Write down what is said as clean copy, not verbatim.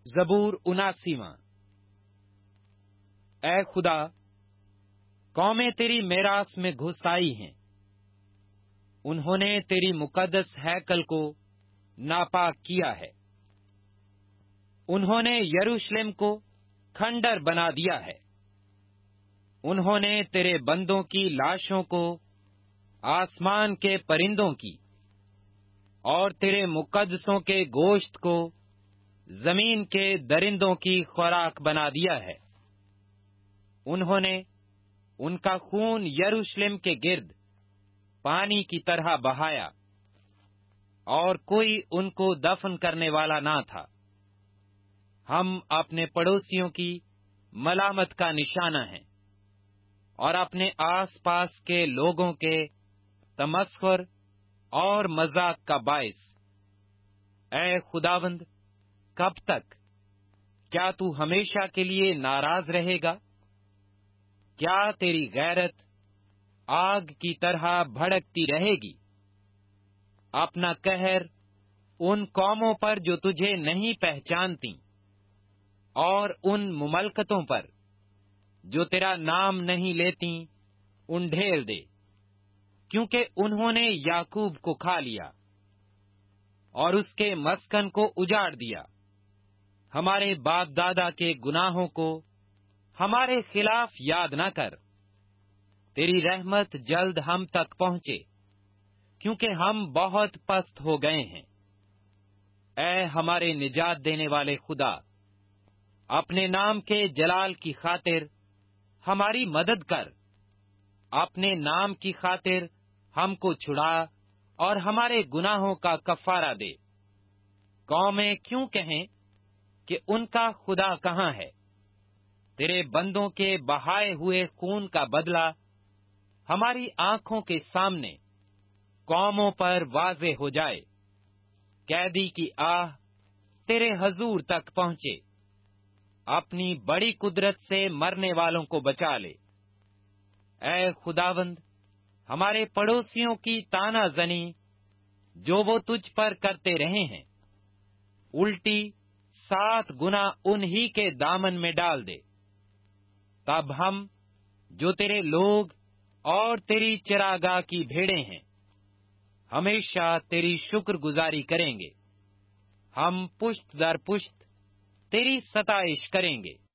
زبور 79۔ اے خدا، قومیں تیری میراث میں گھس آئی ہیں، انہوں نے تیری مقدس ہیکل کو ناپاک کیا ہے، انہوں نے یروشلم کو کھنڈر بنا دیا ہے، انہوں نے تیرے بندوں کی لاشوں کو آسمان کے پرندوں کی اور تیرے مقدسوں کے گوشت کو زمین کے درندوں کی خوراک بنا دیا ہے۔ انہوں نے ان کا خون یروشلم کے گرد پانی کی طرح بہایا، اور کوئی ان کو دفن کرنے والا نہ تھا۔ ہم اپنے پڑوسیوں کی ملامت کا نشانہ ہیں، اور اپنے آس پاس کے لوگوں کے تمسخر اور مذاق کا باعث۔ اے خداوند، کب تک؟ کیا تو ہمیشہ کے لیے ناراض رہے گا؟ کیا تیری غیرت آگ کی طرح بھڑکتی رہے گی؟ اپنا قہر ان قوموں پر جو تجھے نہیں پہچانتی، اور ان مملکتوں پر جو تیرا نام نہیں لیتی انڈھیل دے، کیونکہ انہوں نے یعقوب کو کھا لیا اور اس کے مسکن کو اجاڑ دیا۔ ہمارے باپ دادا کے گناہوں کو ہمارے خلاف یاد نہ کر، تیری رحمت جلد ہم تک پہنچے، کیونکہ ہم بہت پست ہو گئے ہیں۔ اے ہمارے نجات دینے والے خدا، اپنے نام کے جلال کی خاطر ہماری مدد کر، اپنے نام کی خاطر ہم کو چھڑا اور ہمارے گناہوں کا کفارہ دے۔ قومیں کیوں کہیں کہ ان کا خدا کہاں ہے؟ تیرے بندوں کے بہائے ہوئے خون کا بدلہ ہماری آنکھوں کے سامنے قوموں پر واضح ہو جائے۔ قیدی کی آہ تیرے حضور تک پہنچے، اپنی بڑی قدرت سے مرنے والوں کو بچا لے۔ اے خداوند، ہمارے پڑوسیوں کی تانا زنی جو وہ تجھ پر کرتے رہے ہیں، الٹی 7 گنا انہی کے دامن میں ڈال دے۔ تب ہم جو تیرے لوگ اور تیری چراگاہ کی بھیڑیں ہیں، ہمیشہ تیری شکر گزاری کریں گے، ہم پشت در پشت تیری ستائش کریں گے۔